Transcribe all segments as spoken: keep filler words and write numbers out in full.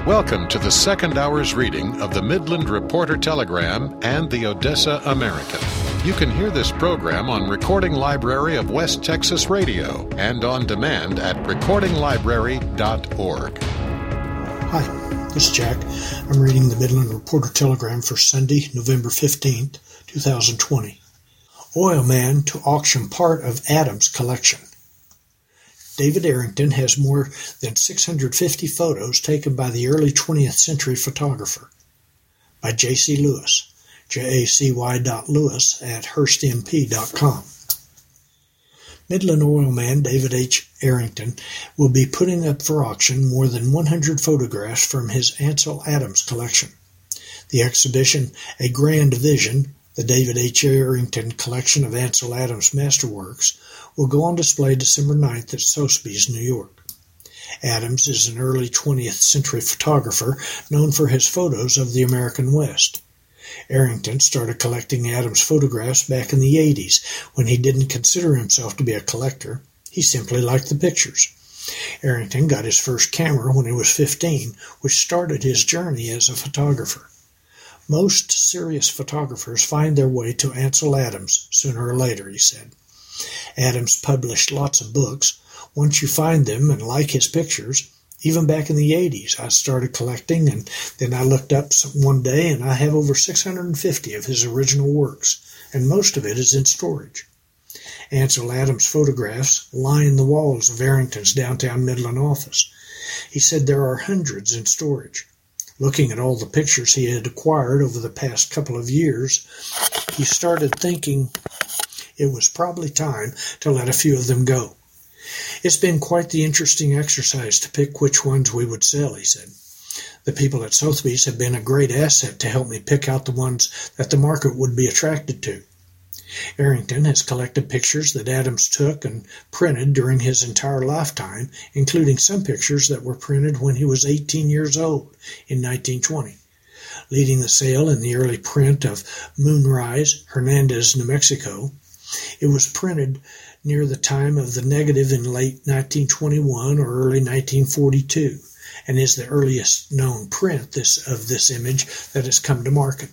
Welcome to the second hour's reading of the Midland Reporter Telegram and the Odessa American. You can hear this program on Recording Library of West Texas Radio and on demand at recording library dot org. Hi, this is Jack. I'm reading the Midland Reporter Telegram for Sunday, November fifteenth, twenty twenty. Oil Man to auction part of Adams' collection. David Arrington has more than six hundred fifty photos taken by the early twentieth century photographer. By J C Lewis, J A C Y dot Lewis at Hearst M P dot com. Midland oil man David H. Arrington will be putting up for auction more than one hundred photographs from his Ansel Adams collection. The exhibition, A Grand Vision, the David H. Arrington collection of Ansel Adams masterworks, will go on display December ninth at Sotheby's, New York. Adams is an early twentieth century photographer known for his photos of the American West. Arrington started collecting Adams photographs back in the eighties when he didn't consider himself to be a collector. He simply liked the pictures. Arrington got his first camera when he was fifteen, which started his journey as a photographer. Most serious photographers find their way to Ansel Adams sooner or later, he said. Adams published lots of books. Once you find them and like his pictures, even back in the eighties, I started collecting, and then I looked up one day and I have over six hundred fifty of his original works, and most of it is in storage. Ansel Adams' photographs line the walls of Arrington's downtown Midland office. He said there are hundreds in storage. Looking at all the pictures he had acquired over the past couple of years, he started thinking it was probably time to let a few of them go. It's been quite the interesting exercise to pick which ones we would sell, he said. The people at Sotheby's have been a great asset to help me pick out the ones that the market would be attracted to. Arrington has collected pictures that Adams took and printed during his entire lifetime, including some pictures that were printed when he was eighteen years old in nineteen twenty. Leading the sale in the early print of Moonrise, Hernandez, New Mexico, it was printed near the time of the negative in late nineteen twenty-one or early nineteen forty-two, and is the earliest known print this, of this image that has come to market.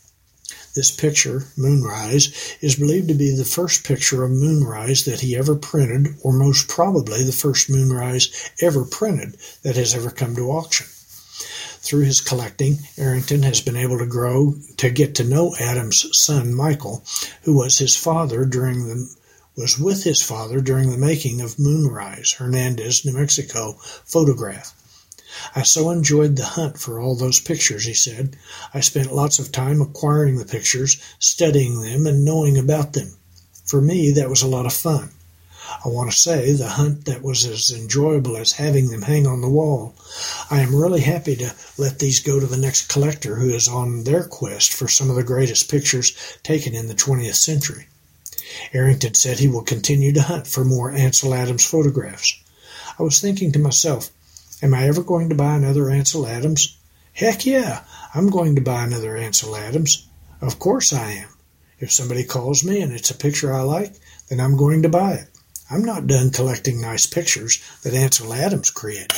This picture, Moonrise, is believed to be the first picture of moonrise that he ever printed, or most probably the first moonrise ever printed that has ever come to auction. Through his collecting, Arrington has been able to grow to get to know Adams' son Michael, who was his father during the was with his father during the making of Moonrise, Hernandez, New Mexico photograph. I so enjoyed the hunt for all those pictures, he said. I spent lots of time acquiring the pictures, studying them, and knowing about them. For me, that was a lot of fun. I want to say the hunt that was as enjoyable as having them hang on the wall. I am really happy to let these go to the next collector who is on their quest for some of the greatest pictures taken in the twentieth century. Arrington said he will continue to hunt for more Ansel Adams photographs. I was thinking to myself, am I ever going to buy another Ansel Adams? Heck yeah, I'm going to buy another Ansel Adams. Of course I am. If somebody calls me and it's a picture I like, then I'm going to buy it. I'm not done collecting nice pictures that Ansel Adams created.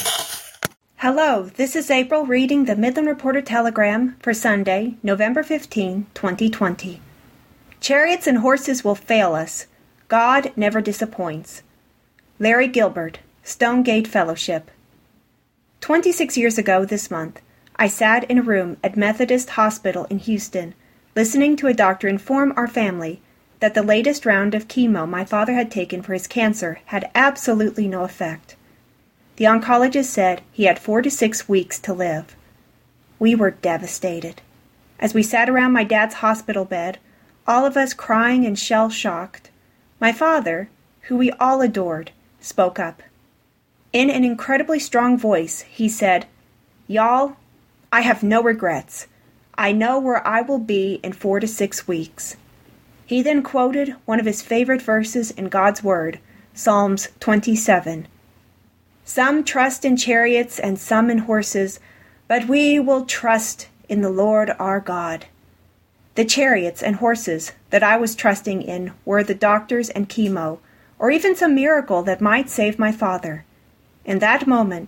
Hello, this is April reading the Midland Reporter Telegram for Sunday, November fifteenth, twenty twenty. Chariots and horses will fail us. God never disappoints. Larry Gilbert, Stonegate Fellowship. Twenty-six years ago this month, I sat in a room at Methodist Hospital in Houston, listening to a doctor inform our family that the latest round of chemo my father had taken for his cancer had absolutely no effect. The oncologist said he had four to six weeks to live. We were devastated. As we sat around my dad's hospital bed, all of us crying and shell-shocked, my father, who we all adored, spoke up. In an incredibly strong voice, he said, "Y'all, I have no regrets. I know where I will be in four to six weeks." He then quoted one of his favorite verses in God's Word, Psalms twenty-seven. "Some trust in chariots and some in horses, but we will trust in the Lord our God." The chariots and horses that I was trusting in were the doctors and chemo, or even some miracle that might save my father. In that moment,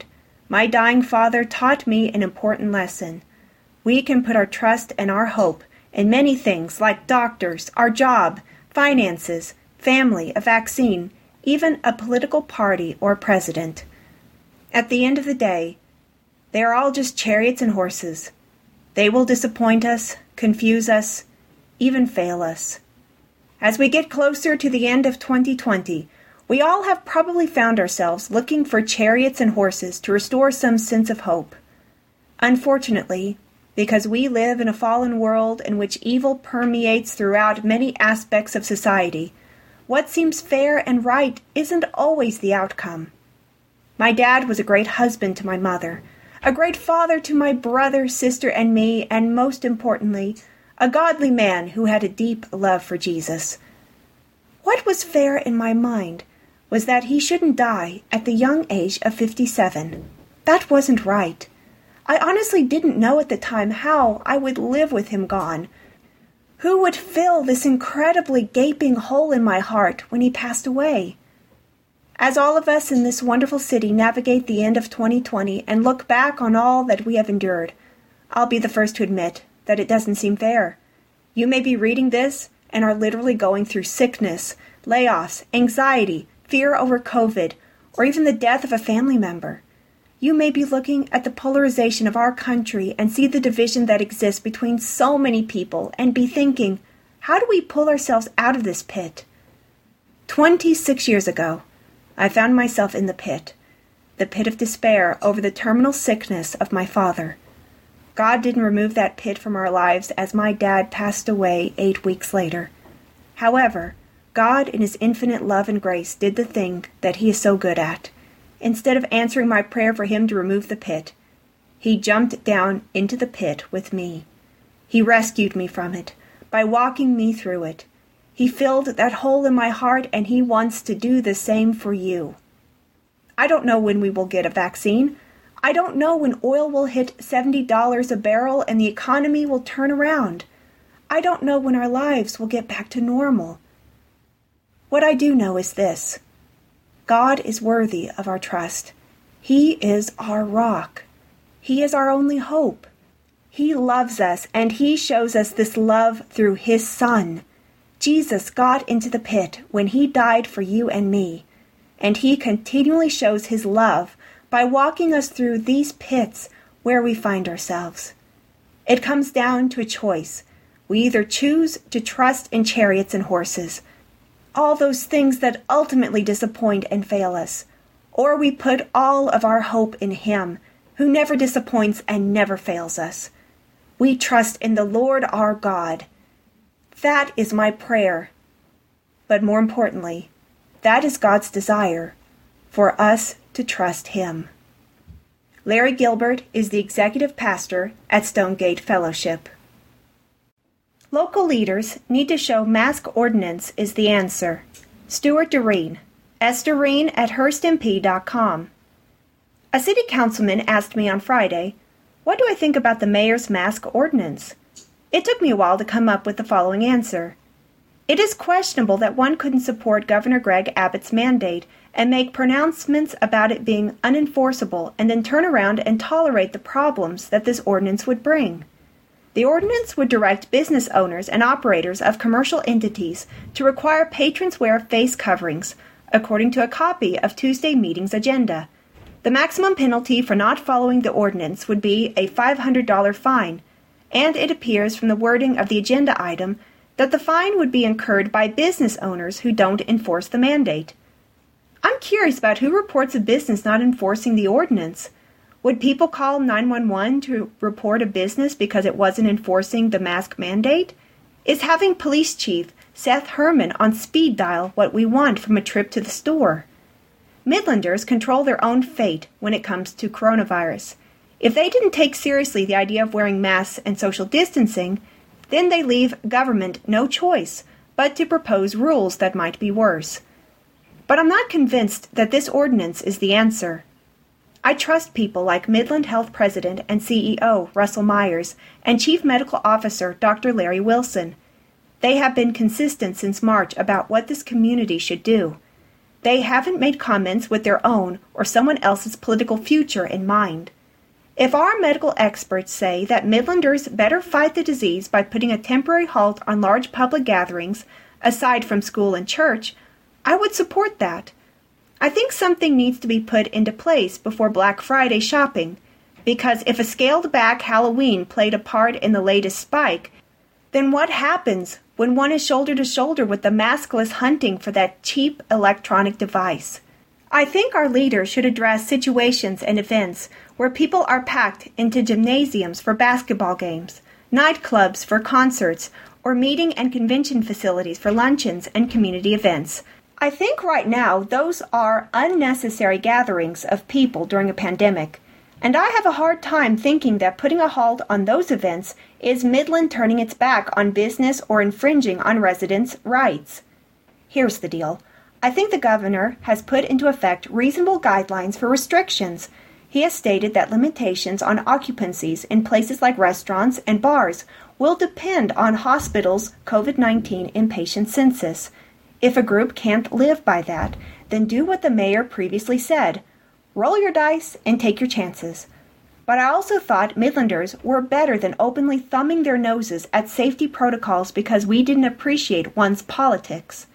My dying father taught me an important lesson. We can put our trust and our hope in many things like doctors, our job, finances, family, a vaccine, even a political party or president. At the end of the day, they are all just chariots and horses. They will disappoint us, confuse us, even fail us. As we get closer to the end of twenty twenty, we all have probably found ourselves looking for chariots and horses to restore some sense of hope. Unfortunately, because we live in a fallen world in which evil permeates throughout many aspects of society, what seems fair and right isn't always the outcome. My dad was a great husband to my mother, a great father to my brother, sister, and me, and most importantly, a godly man who had a deep love for Jesus. What was fair in my mind was that he shouldn't die at the young age of fifty-seven. That wasn't right. I honestly didn't know at the time how I would live with him gone. Who would fill this incredibly gaping hole in my heart when he passed away? As all of us in this wonderful city navigate the end of twenty twenty and look back on all that we have endured, I'll be the first to admit that it doesn't seem fair. You may be reading this and are literally going through sickness, layoffs, anxiety, fear over COVID, or even the death of a family member. You may be looking at the polarization of our country and see the division that exists between so many people and be thinking, how do we pull ourselves out of this pit? Twenty-six years ago, I found myself in the pit, the pit of despair over the terminal sickness of my father. God didn't remove that pit from our lives as my dad passed away eight weeks later. However, God in his infinite love and grace did the thing that he is so good at. Instead of answering my prayer for him to remove the pit, he jumped down into the pit with me. He rescued me from it by walking me through it. He filled that hole in my heart, and he wants to do the same for you. I don't know when we will get a vaccine. I don't know when oil will hit seventy dollars a barrel and the economy will turn around. I don't know when our lives will get back to normal. What I do know is this: God is worthy of our trust. He is our rock. He is our only hope. He loves us, and he shows us this love through his Son. Jesus got into the pit when he died for you and me, and he continually shows his love by walking us through these pits where we find ourselves. It comes down to a choice. We either choose to trust in chariots and horses, all those things that ultimately disappoint and fail us, or we put all of our hope in him, who never disappoints and never fails us. We trust in the Lord our God. That is my prayer. But more importantly, that is God's desire, for us to trust him. Larry Gilbert is the executive pastor at Stonegate Fellowship. Local leaders need to show mask ordinance is the answer. Stuart Doreen, S. Doreen at Hearst M P dot com. A city councilman asked me on Friday, what do I think about the mayor's mask ordinance? It took me a while to come up with the following answer. It is questionable that one couldn't support Governor Greg Abbott's mandate and make pronouncements about it being unenforceable and then turn around and tolerate the problems that this ordinance would bring. The ordinance would direct business owners and operators of commercial entities to require patrons wear face coverings, according to a copy of Tuesday meeting's agenda. The maximum penalty for not following the ordinance would be a five hundred dollars fine, and it appears from the wording of the agenda item that the fine would be incurred by business owners who don't enforce the mandate. I'm curious about who reports a business not enforcing the ordinance. Would people call nine one one to report a business because it wasn't enforcing the mask mandate? Is having Police Chief Seth Herman on speed dial what we want from a trip to the store? Midlanders control their own fate when it comes to coronavirus. If they didn't take seriously the idea of wearing masks and social distancing, then they leave government no choice but to propose rules that might be worse. But I'm not convinced that this ordinance is the answer. I trust people like Midland Health President and C E O Russell Myers and Chief Medical Officer Doctor Larry Wilson. They have been consistent since March about what this community should do. They haven't made comments with their own or someone else's political future in mind. If our medical experts say that Midlanders better fight the disease by putting a temporary halt on large public gatherings, aside from school and church, I would support that. I think something needs to be put into place before Black Friday shopping, because if a scaled-back Halloween played a part in the latest spike, then what happens when one is shoulder-to-shoulder with the maskless hunting for that cheap electronic device? I think our leaders should address situations and events where people are packed into gymnasiums for basketball games, nightclubs for concerts, or meeting and convention facilities for luncheons and community events. I think right now those are unnecessary gatherings of people during a pandemic, and I have a hard time thinking that putting a halt on those events is Midland turning its back on business or infringing on residents' rights. Here's the deal. I think the governor has put into effect reasonable guidelines for restrictions. He has stated that limitations on occupancies in places like restaurants and bars will depend on hospitals' COVID nineteen inpatient census. If a group can't live by that, then do what the mayor previously said. Roll your dice and take your chances. But I also thought Midlanders were better than openly thumbing their noses at safety protocols because we didn't appreciate one's politics.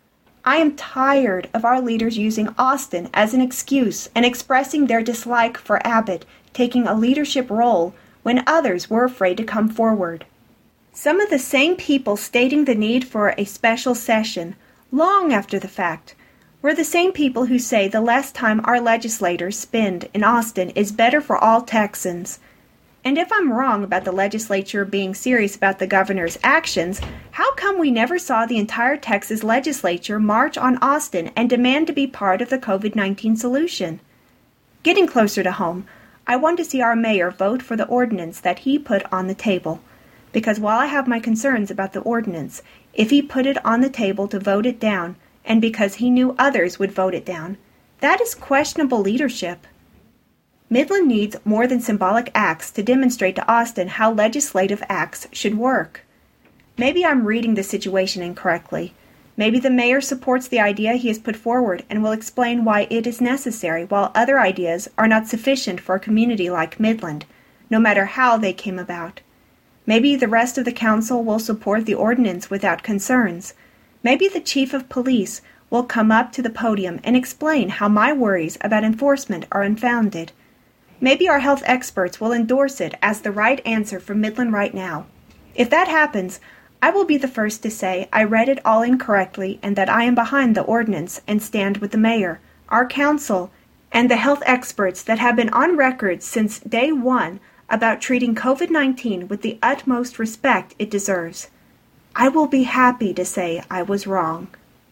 I am tired of our leaders using Austin as an excuse and expressing their dislike for Abbott taking a leadership role when others were afraid to come forward. Some of the same people stating the need for a special session long after the fact were the same people who say the less time our legislators spend in Austin is better for all Texans. And if I'm wrong about the legislature being serious about the governor's actions, how come we never saw the entire Texas legislature march on Austin and demand to be part of the COVID nineteen solution? Getting closer to home, I want to see our mayor vote for the ordinance that he put on the table. Because while I have my concerns about the ordinance, if he put it on the table to vote it down, and because he knew others would vote it down, that is questionable leadership. Midland needs more than symbolic acts to demonstrate to Austin how legislative acts should work. Maybe I'm reading the situation incorrectly. Maybe the mayor supports the idea he has put forward and will explain why it is necessary, while other ideas are not sufficient for a community like Midland, no matter how they came about. Maybe the rest of the council will support the ordinance without concerns. Maybe the chief of police will come up to the podium and explain how my worries about enforcement are unfounded. Maybe our health experts will endorse it as the right answer for Midland right now. If that happens, I will be the first to say I read it all incorrectly and that I am behind the ordinance and stand with the mayor, our council, and the health experts that have been on record since day one about treating COVID nineteen with the utmost respect it deserves. I will be happy to say I was wrong.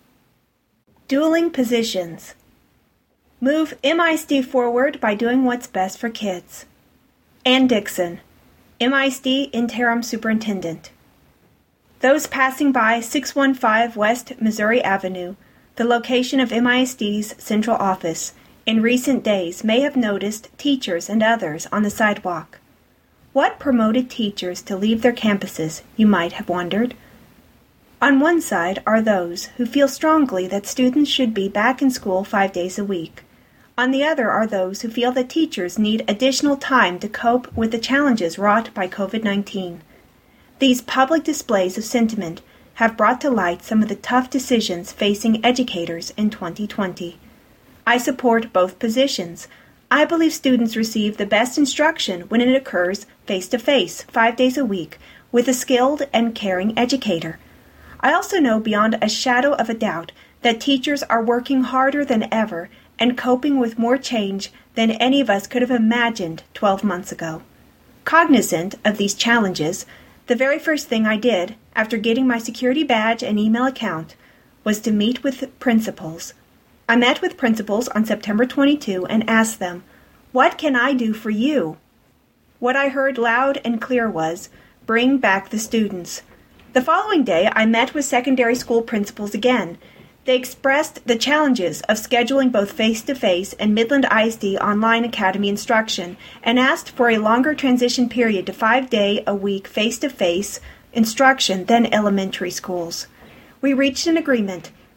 Dueling positions. Move M I S D forward by doing what's best for kids. Ann Dixon, M I S D Interim Superintendent. Those passing by six one five West Missouri Avenue, the location of M I S D's central office, in recent days may have noticed teachers and others on the sidewalk. What promoted teachers to leave their campuses, you might have wondered? On one side are those who feel strongly that students should be back in school five days a week. On the other are those who feel that teachers need additional time to cope with the challenges wrought by COVID nineteen. These public displays of sentiment have brought to light some of the tough decisions facing educators in twenty twenty. I support both positions. I believe students receive the best instruction when it occurs face-to-face, five days a week, with a skilled and caring educator. I also know beyond a shadow of a doubt that teachers are working harder than ever and coping with more change than any of us could have imagined twelve months ago. Cognizant of these challenges, the very first thing I did after getting my security badge and email account was to meet with principals. I met with principals on September twenty-second and asked them, "What can I do for you?" What I heard loud and clear was, "Bring back the students." The following day, I met with secondary school principals again. They expressed the challenges of scheduling both face-to-face and Midland I S D online academy instruction and asked for a longer transition period to five-day-a-week face-to-face instruction than elementary schools. We reached an agreement,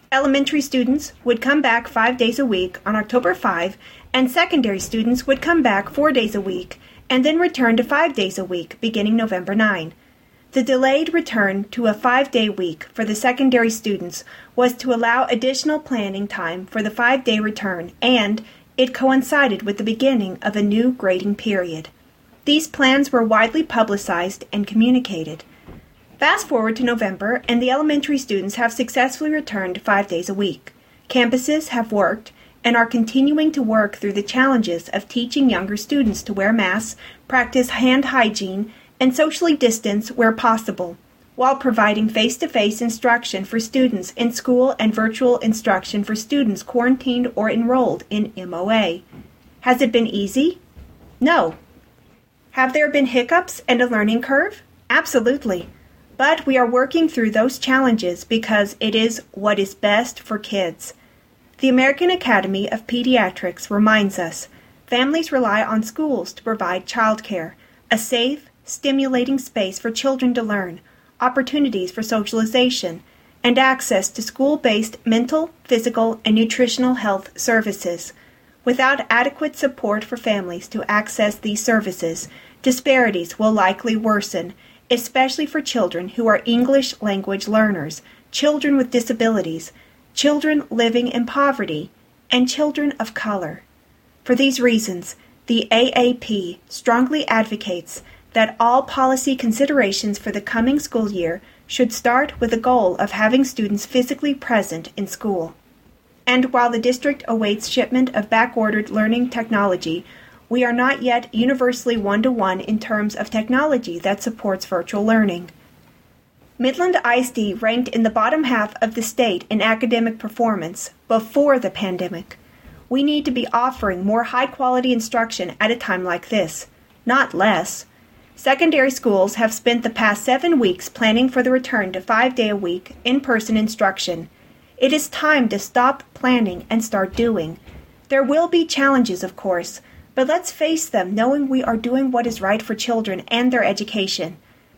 Elementary students would come back five days a week on October fifth, and secondary students would come back four days a week and then return to five days a week beginning November ninth. The delayed return to a five-day week for the secondary students was to allow additional planning time for the five-day return, and it coincided with the beginning of a new grading period. These plans were widely publicized and communicated. Fast forward to November, and the elementary students have successfully returned five days a week. Campuses have worked and are continuing to work through the challenges of teaching younger students to wear masks, practice hand hygiene, and socially distance where possible, while providing face-to-face instruction for students in school and virtual instruction for students quarantined or enrolled in M O A. Has it been easy? No. Have there been hiccups and a learning curve? Absolutely. But we are working through those challenges because it is what is best for kids. The American Academy of Pediatrics reminds us families rely on schools to provide childcare, a safe, stimulating space for children to learn, opportunities for socialization, and access to school-based mental, physical, and nutritional health services. Without adequate support for families to access these services, disparities will likely worsen, especially for children who are English language learners, children with disabilities, children living in poverty, and children of color. For these reasons, the A A P strongly advocates that all policy considerations for the coming school year should start with the goal of having students physically present in school. And while the district awaits shipment of back-ordered learning technology, we are not yet universally one-to-one in terms of technology that supports virtual learning. Midland I S D ranked in the bottom half of the state in academic performance before the pandemic. We need to be offering more high-quality instruction at a time like this, not less. Secondary schools have spent the past seven weeks planning for the return to five-day-a-week in-person instruction. It is time to stop planning and start doing. There will be challenges, of course, but let's face them knowing we are doing what is right for children and their education.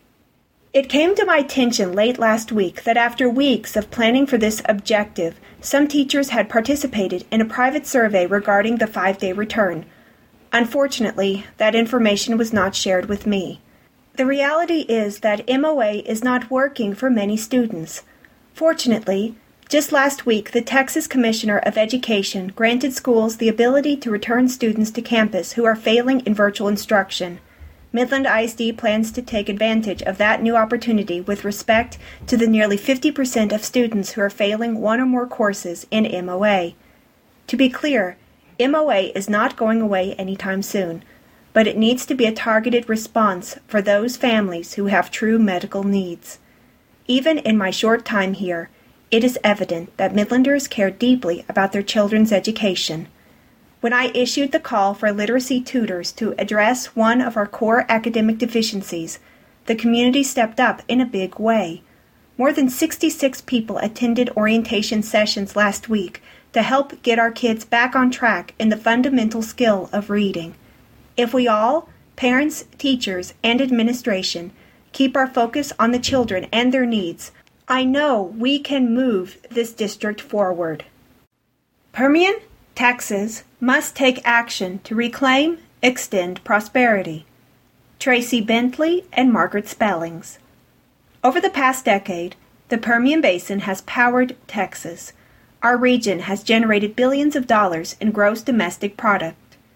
It came to my attention late last week that after weeks of planning for this objective, some teachers had participated in a private survey regarding the five-day return. Unfortunately, that information was not shared with me. The reality is that M O A is not working for many students. Fortunately, just last week, the Texas Commissioner of Education granted schools the ability to return students to campus who are failing in virtual instruction. Midland I S D plans to take advantage of that new opportunity with respect to the nearly fifty percent of students who are failing one or more courses in M O A. To be clear, M O A is not going away anytime soon, but it needs to be a targeted response for those families who have true medical needs. Even in my short time here, it is evident that Midlanders care deeply about their children's education. When I issued the call for literacy tutors to address one of our core academic deficiencies, the community stepped up in a big way. More than sixty-six people attended orientation sessions last week to help get our kids back on track in the fundamental skill of reading. If we all, parents, teachers, and administration, keep our focus on the children and their needs, I know we can move this district forward. Permian, Texas, must take action to reclaim, extend prosperity. Tracy Bentley and Margaret Spellings. Over the past decade, the Permian Basin has powered Texas. Our region has generated billions of dollars in gross domestic product,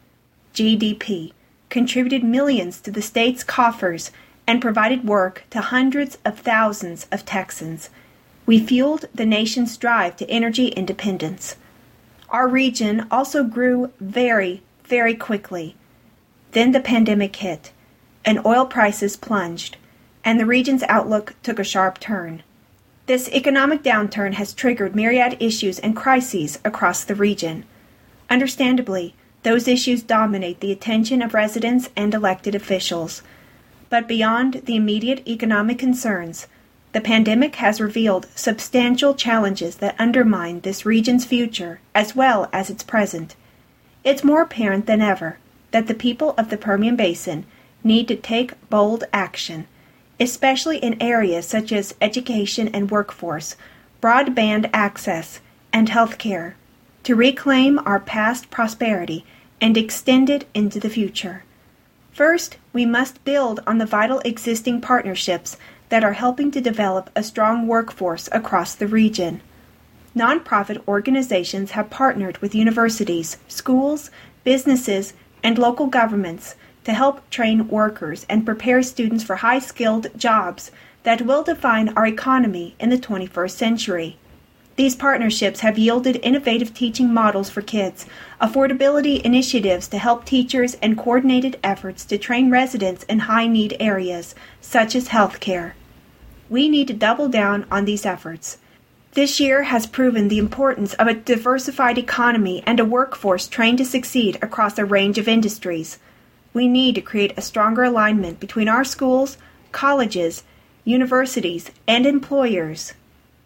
G D P, contributed millions to the state's coffers, and provided work to hundreds of thousands of Texans. We fueled the nation's drive to energy independence. Our region also grew very, very quickly. Then the pandemic hit, and oil prices plunged, and the region's outlook took a sharp turn. This economic downturn has triggered myriad issues and crises across the region. Understandably, those issues dominate the attention of residents and elected officials. But beyond the immediate economic concerns, the pandemic has revealed substantial challenges that undermine this region's future as well as its present. It's more apparent than ever that the people of the Permian Basin need to take bold action, especially in areas such as education and workforce, broadband access, and health care, to reclaim our past prosperity and extend it into the future. First, we must build on the vital existing partnerships that are helping to develop a strong workforce across the region. Nonprofit organizations have partnered with universities, schools, businesses, and local governments to help train workers and prepare students for high-skilled jobs that will define our economy in the twenty-first century. These partnerships have yielded innovative teaching models for kids, affordability initiatives to help teachers, and coordinated efforts to train residents in high-need areas, such as healthcare. We need to double down on these efforts. This year has proven the importance of a diversified economy and a workforce trained to succeed across a range of industries. We need to create a stronger alignment between our schools, colleges, universities, and employers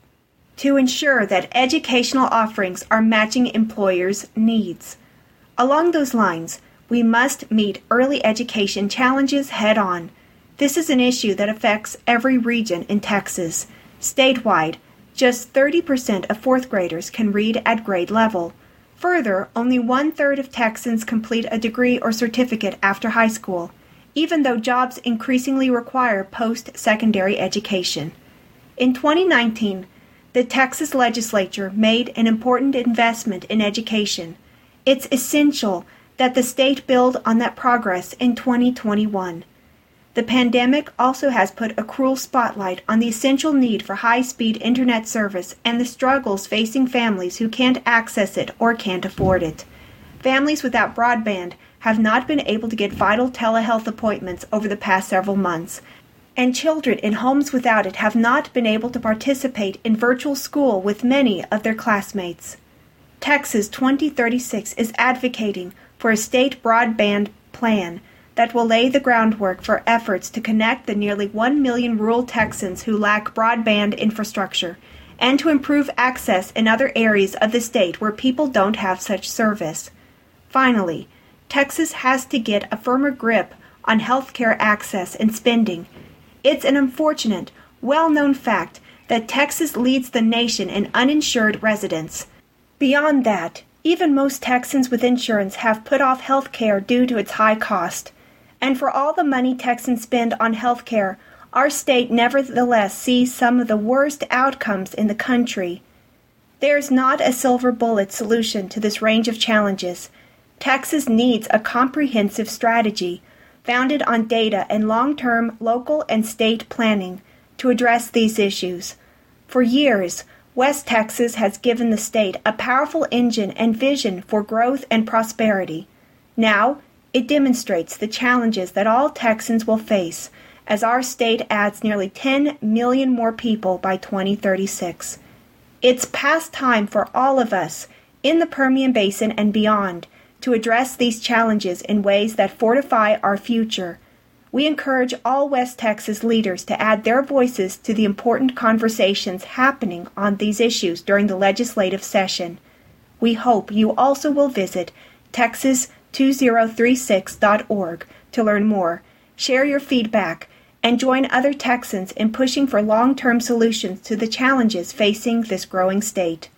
to ensure that educational offerings are matching employers' needs. Along those lines, we must meet early education challenges head-on. This is an issue that affects every region in Texas. Statewide, just thirty percent of fourth graders can read at grade level. Further, only one-third of Texans complete a degree or certificate after high school, even though jobs increasingly require post-secondary education. In twenty nineteen, the Texas legislature made an important investment in education. It's essential that the state build on that progress in twenty twenty-one. The pandemic also has put a cruel spotlight on the essential need for high-speed internet service and the struggles facing families who can't access it or can't afford it. Families without broadband have not been able to get vital telehealth appointments over the past several months, and children in homes without it have not been able to participate in virtual school with many of their classmates. Texas twenty thirty-six is advocating for a state broadband plan that will lay the groundwork for efforts to connect the nearly one million rural Texans who lack broadband infrastructure, and to improve access in other areas of the state where people don't have such service. Finally, Texas has to get a firmer grip on health care access and spending. It's an unfortunate, well-known fact that Texas leads the nation in uninsured residents. Beyond that, even most Texans with insurance have put off health care due to its high cost. And for all the money Texans spend on health care, our state nevertheless sees some of the worst outcomes in the country. There's not a silver bullet solution to this range of challenges. Texas needs a comprehensive strategy founded on data and long-term local and state planning to address these issues. For years, West Texas has given the state a powerful engine and vision for growth and prosperity. Now, it demonstrates the challenges that all Texans will face as our state adds nearly ten million more people by twenty thirty-six. It's past time for all of us in the Permian Basin and beyond to address these challenges in ways that fortify our future. We encourage all West Texas leaders to add their voices to the important conversations happening on these issues during the legislative session. We hope you also will visit Texas two thousand thirty-six dot org to learn more, share your feedback, and join other Texans in pushing for long-term solutions to the challenges facing this growing state.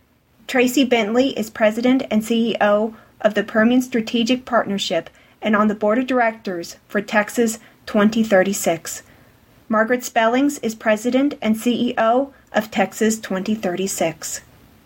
Tracy Bentley is President and C E O of the Permian Strategic Partnership and on the Board of Directors for Texas twenty thirty-six. Margaret Spellings is President and C E O of Texas twenty thirty-six.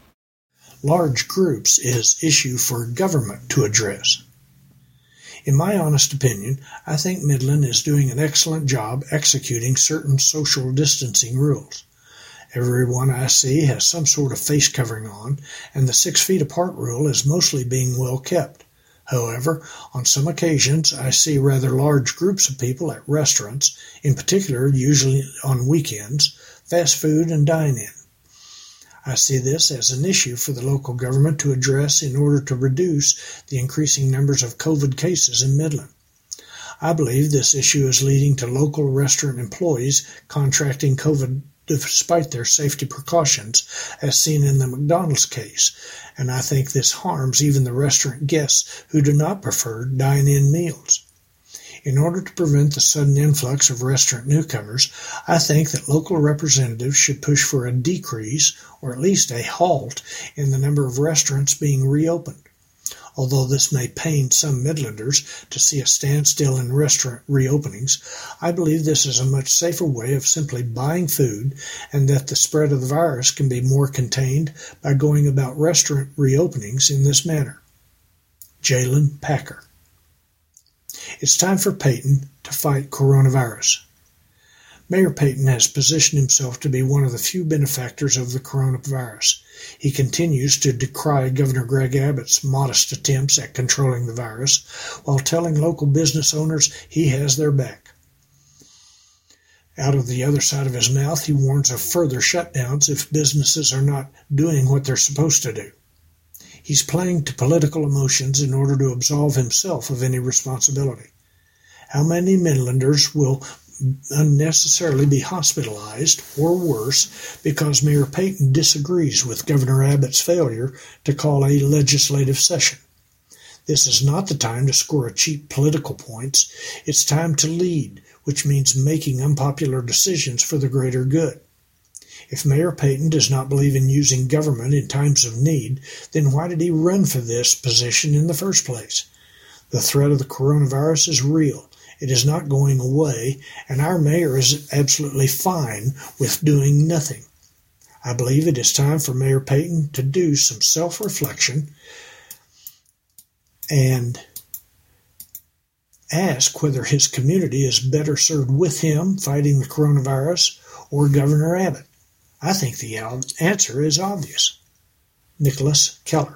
Large groups is issue for government to address. In my honest opinion, I think Midland is doing an excellent job executing certain social distancing rules. Everyone I see has some sort of face covering on, and the six feet apart rule is mostly being well kept. However, on some occasions I see rather large groups of people at restaurants, in particular usually on weekends, fast food and dine-in. I see this as an issue for the local government to address in order to reduce the increasing numbers of COVID cases in Midland. I believe this issue is leading to local restaurant employees contracting COVID despite their safety precautions, as seen in the McDonald's case, and I think this harms even the restaurant guests who do not prefer dine-in meals. In order to prevent the sudden influx of restaurant newcomers, I think that local representatives should push for a decrease, or at least a halt, in the number of restaurants being reopened. Although this may pain some Midlanders to see a standstill in restaurant reopenings, I believe this is a much safer way of simply buying food, and that the spread of the virus can be more contained by going about restaurant reopenings in this manner. Jalen Packer. It's time for Payton to fight coronavirus. Mayor Payton has positioned himself to be one of the few benefactors of the coronavirus. He continues to decry Governor Greg Abbott's modest attempts at controlling the virus, while telling local business owners he has their back. Out of the other side of his mouth, he warns of further shutdowns if businesses are not doing what they're supposed to do. He's playing to political emotions in order to absolve himself of any responsibility. How many Midlanders will unnecessarily be hospitalized, or worse, because Mayor Payton disagrees with Governor Abbott's failure to call a legislative session? This is not the time to score cheap political points. It's time to lead, which means making unpopular decisions for the greater good. If Mayor Payton does not believe in using government in times of need, then why did he run for this position in the first place? The threat of the coronavirus is real. It is not going away, and our mayor is absolutely fine with doing nothing. I believe it is time for Mayor Payton to do some self-reflection and ask whether his community is better served with him fighting the coronavirus or Governor Abbott. I think the answer is obvious. Nicholas Keller.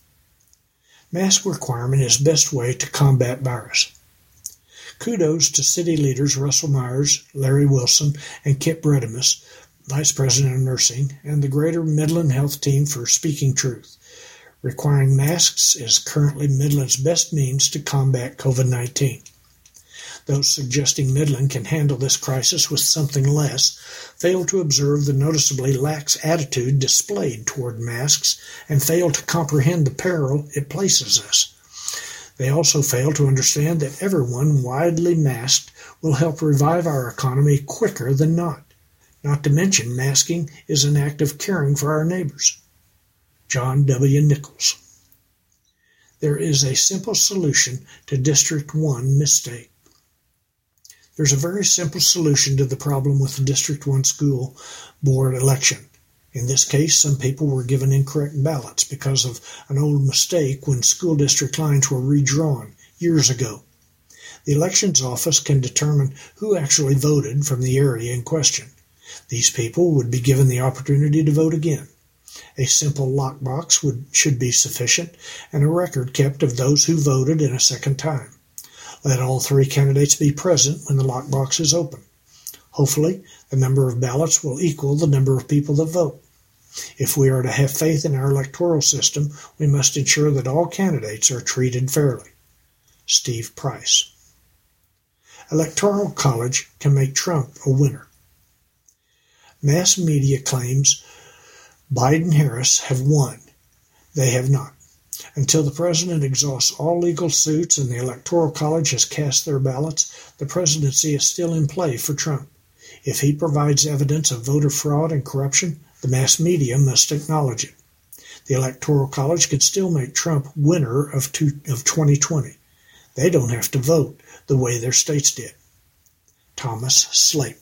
Mask requirement is best way to combat virus. Kudos to city leaders Russell Myers, Larry Wilson, and Kip Bredemus, Vice President of Nursing, and the Greater Midland Health Team for speaking truth. Requiring masks is currently Midland's best means to combat COVID nineteen. Those suggesting Midland can handle this crisis with something less fail to observe the noticeably lax attitude displayed toward masks and fail to comprehend the peril it places us. They also fail to understand that everyone widely masked will help revive our economy quicker than not. Not to mention, masking is an act of caring for our neighbors. John W. Nichols. There is a simple solution to District one mistake. There's a very simple solution to the problem with the District one school board election. In this case, some people were given incorrect ballots because of an old mistake when school district lines were redrawn years ago. The elections office can determine who actually voted from the area in question. These people would be given the opportunity to vote again. A simple lockbox would, should be sufficient, and a record kept of those who voted in a second time. Let all three candidates be present when the lockbox is open. Hopefully, the number of ballots will equal the number of people that vote. If we are to have faith in our electoral system, we must ensure that all candidates are treated fairly. Steve Price. Electoral College can make Trump a winner. Mass media claims Biden-Harris have won. They have not. Until the president exhausts all legal suits and the Electoral College has cast their ballots, the presidency is still in play for Trump. If he provides evidence of voter fraud and corruption, the mass media must acknowledge it. The Electoral College can still make Trump winner of, two, of twenty twenty. They don't have to vote the way their states did. Thomas Slape.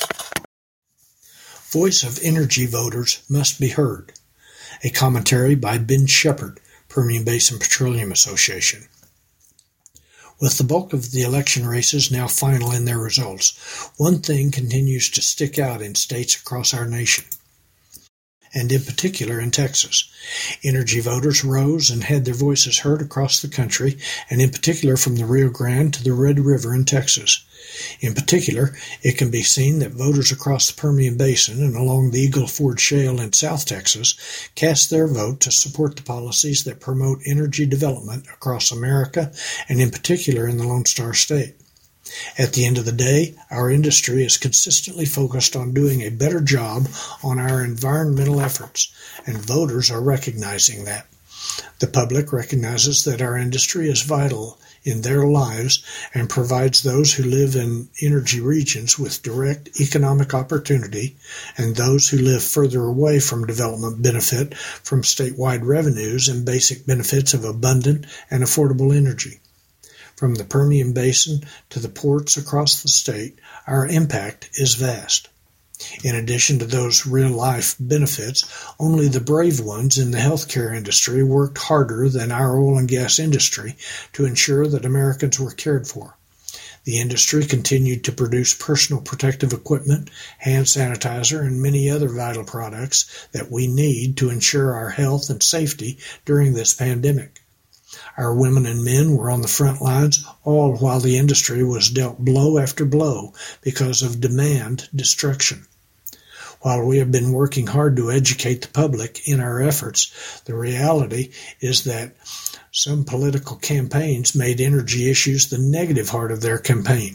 Voice of energy voters must be heard. A commentary by Ben Shepard, Permian Basin Petroleum Association. With the bulk of the election races now final in their results, one thing continues to stick out in states across our nation, and in particular in Texas. Energy voters rose and had their voices heard across the country, and in particular from the Rio Grande to the Red River in Texas. In particular, it can be seen that voters across the Permian Basin and along the Eagle Ford Shale in South Texas cast their vote to support the policies that promote energy development across America and in particular in the Lone Star State. At the end of the day, our industry is consistently focused on doing a better job on our environmental efforts, and voters are recognizing that. The public recognizes that our industry is vital in their lives and provides those who live in energy regions with direct economic opportunity and those who live further away from development benefit from statewide revenues and basic benefits of abundant and affordable energy. From the Permian Basin to the ports across the state, our impact is vast. In addition to those real-life benefits, only the brave ones in the healthcare industry worked harder than our oil and gas industry to ensure that Americans were cared for. The industry continued to produce personal protective equipment, hand sanitizer, and many other vital products that we need to ensure our health and safety during this pandemic. Our women and men were on the front lines, all while the industry was dealt blow after blow because of demand destruction. While we have been working hard to educate the public in our efforts, the reality is that some political campaigns made energy issues the negative heart of their campaign.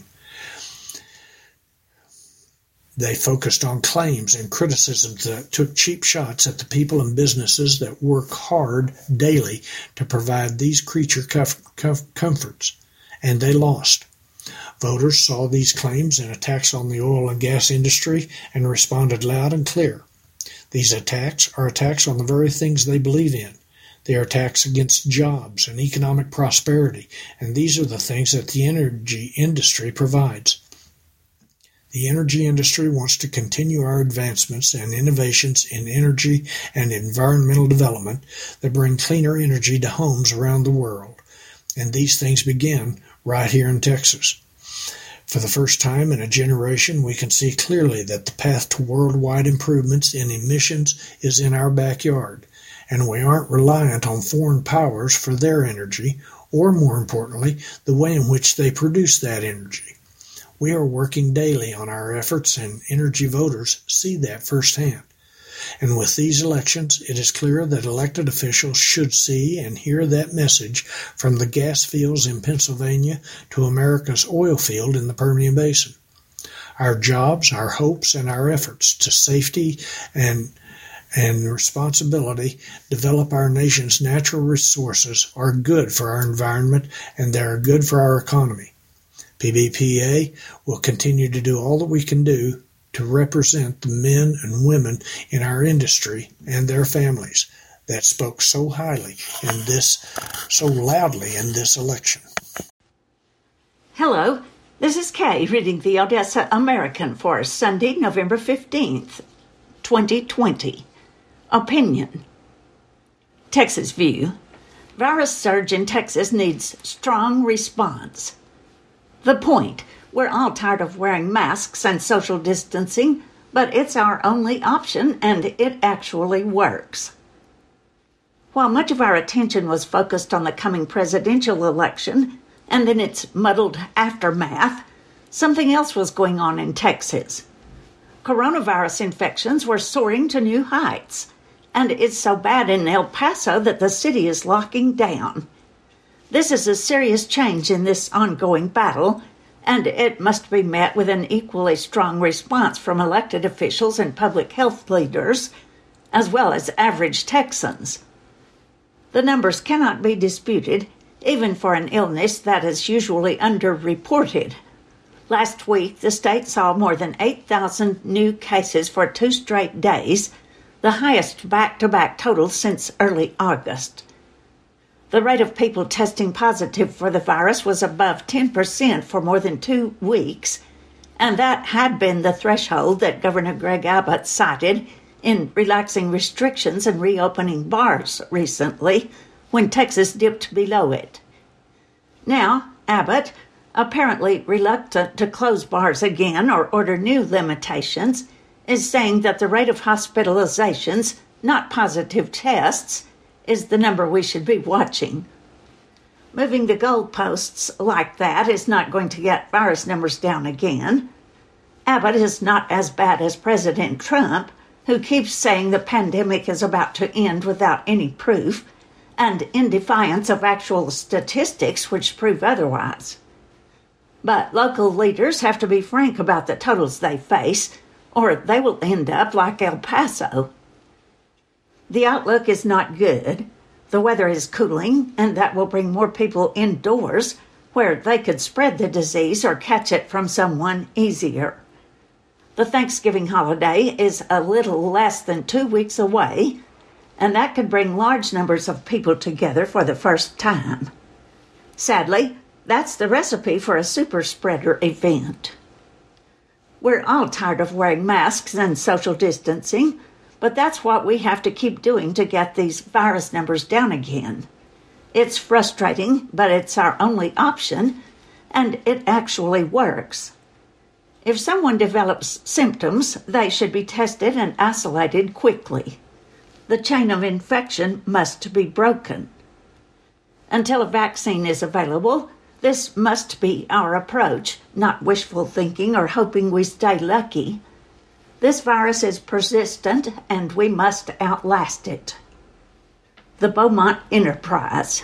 They focused on claims and criticisms that took cheap shots at the people and businesses that work hard daily to provide these creature comf- comf- comforts, and they lost. Voters saw these claims and attacks on the oil and gas industry and responded loud and clear. These attacks are attacks on the very things they believe in. They are attacks against jobs and economic prosperity, and these are the things that the energy industry provides. The energy industry wants to continue our advancements and innovations in energy and environmental development that bring cleaner energy to homes around the world, and these things begin right here in Texas. For the first time in a generation, we can see clearly that the path to worldwide improvements in emissions is in our backyard, and we aren't reliant on foreign powers for their energy, or more importantly, the way in which they produce that energy. We are working daily on our efforts, and energy voters see that firsthand. And with these elections, it is clear that elected officials should see and hear that message from the gas fields in Pennsylvania to America's oil field in the Permian Basin. Our jobs, our hopes, and our efforts to safety and and responsibility develop our nation's natural resources are good for our environment, and they are good for our economy. P B P A will continue to do all that we can do to represent the men and women in our industry and their families that spoke so highly in this, so loudly in this election. Hello, this is Kay reading the Odessa American for Sunday, November fifteenth, twenty twenty. Opinion. Texas View. Virus surge in Texas needs strong response. The point. We're all tired of wearing masks and social distancing, but it's our only option, and it actually works. While much of our attention was focused on the coming presidential election and in its muddled aftermath, something else was going on in Texas. Coronavirus infections were soaring to new heights, and it's so bad in El Paso that the city is locking down. This is a serious change in this ongoing battle, and it must be met with an equally strong response from elected officials and public health leaders, as well as average Texans. The numbers cannot be disputed, even for an illness that is usually underreported. Last week, the state saw more than eight thousand new cases for two straight days, the highest back-to-back total since early August. The rate of people testing positive for the virus was above ten percent for more than two weeks, and that had been the threshold that Governor Greg Abbott cited in relaxing restrictions and reopening bars recently, when Texas dipped below it. Now, Abbott, apparently reluctant to close bars again or order new limitations, is saying that the rate of hospitalizations, not positive tests, is the number we should be watching. Moving the goalposts like that is not going to get virus numbers down again. Abbott is not as bad as President Trump, who keeps saying the pandemic is about to end without any proof, and in defiance of actual statistics which prove otherwise. But local leaders have to be frank about the totals they face, or they will end up like El Paso. The outlook is not good. The weather is cooling, and that will bring more people indoors, where they could spread the disease or catch it from someone easier. The Thanksgiving holiday is a little less than two weeks away, and that could bring large numbers of people together for the first time. Sadly, that's the recipe for a super spreader event. We're all tired of wearing masks and social distancing, but that's what we have to keep doing to get these virus numbers down again. It's frustrating, but it's our only option, and it actually works. If someone develops symptoms, they should be tested and isolated quickly. The chain of infection must be broken. Until a vaccine is available, this must be our approach, not wishful thinking or hoping we stay lucky. This virus is persistent, and we must outlast it. The Beaumont Enterprise.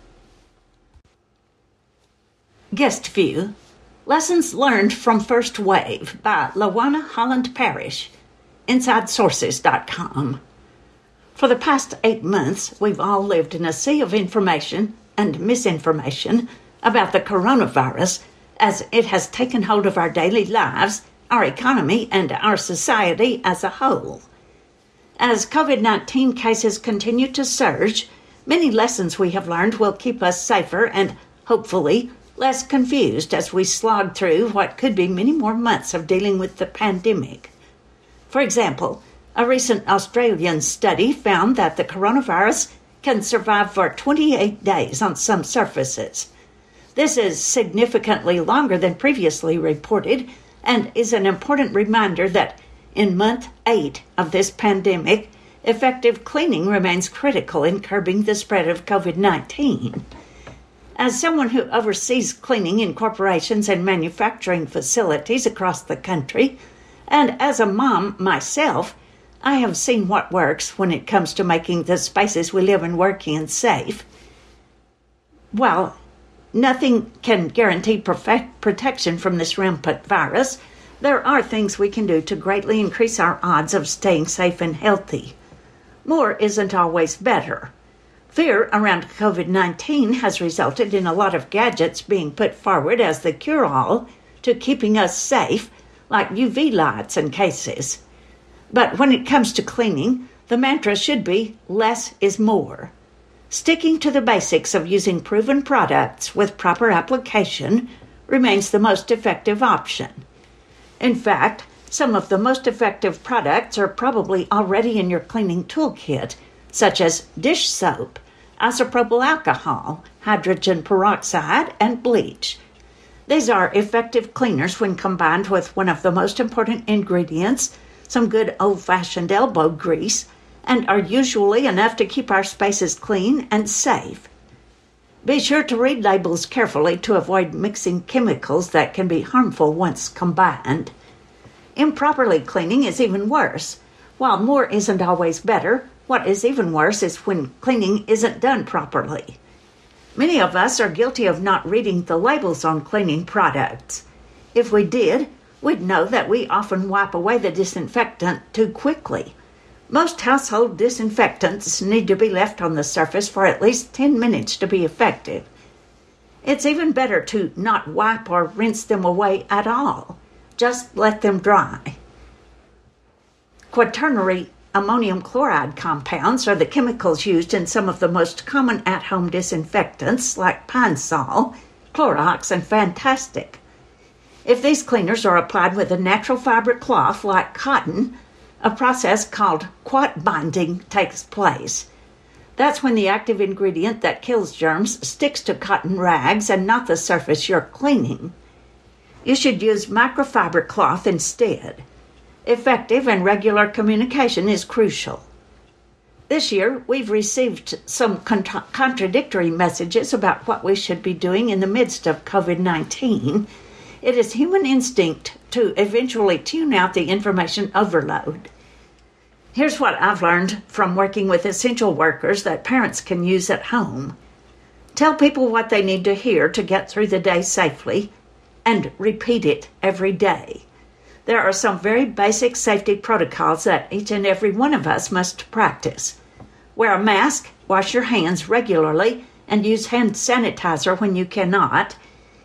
Guest View. Lessons Learned from First Wave by Lawana Holland Parrish, inside sources dot com. For the past eight months, we've all lived in a sea of information and misinformation about the coronavirus as it has taken hold of our daily lives, our economy, and our society as a whole. As COVID nineteen cases continue to surge, many lessons we have learned will keep us safer and, hopefully, less confused as we slog through what could be many more months of dealing with the pandemic. For example, a recent Australian study found that the coronavirus can survive for twenty-eight days on some surfaces. This is significantly longer than previously reported and is an important reminder that in month eight of this pandemic, effective cleaning remains critical in curbing the spread of COVID nineteen. As someone who oversees cleaning in corporations and manufacturing facilities across the country, and as a mom myself, I have seen what works when it comes to making the spaces we live and work in safe. While nothing can guarantee perfect protection from this rampant virus, there are things we can do to greatly increase our odds of staying safe and healthy. More isn't always better. Fear around COVID nineteen has resulted in a lot of gadgets being put forward as the cure-all to keeping us safe, like U V lights and cases. But when it comes to cleaning, the mantra should be less is more. Sticking to the basics of using proven products with proper application remains the most effective option. In fact, some of the most effective products are probably already in your cleaning toolkit, such as dish soap, isopropyl alcohol, hydrogen peroxide, and bleach. These are effective cleaners when combined with one of the most important ingredients, some good old-fashioned elbow grease, and are usually enough to keep our spaces clean and safe. Be sure to read labels carefully to avoid mixing chemicals that can be harmful once combined. Improperly cleaning is even worse. While more isn't always better, what is even worse is when cleaning isn't done properly. Many of us are guilty of not reading the labels on cleaning products. If we did, we'd know that we often wipe away the disinfectant too quickly. Most household disinfectants need to be left on the surface for at least ten minutes to be effective. It's even better to not wipe or rinse them away at all. Just let them dry. Quaternary ammonium chloride compounds are the chemicals used in some of the most common at-home disinfectants like Pine Sol, Clorox, and Fantastic. If these cleaners are applied with a natural fabric cloth like cotton, a process called quat binding takes place. That's when the active ingredient that kills germs sticks to cotton rags and not the surface you're cleaning. You should use microfiber cloth instead. Effective and regular communication is crucial. This year, we've received some contra- contradictory messages about what we should be doing in the midst of COVID nineteen. It is human instinct to eventually tune out the information overload. Here's what I've learned from working with essential workers that parents can use at home. Tell people what they need to hear to get through the day safely, and repeat it every day. There are some very basic safety protocols that each and every one of us must practice. Wear a mask, wash your hands regularly, and use hand sanitizer when you cannot.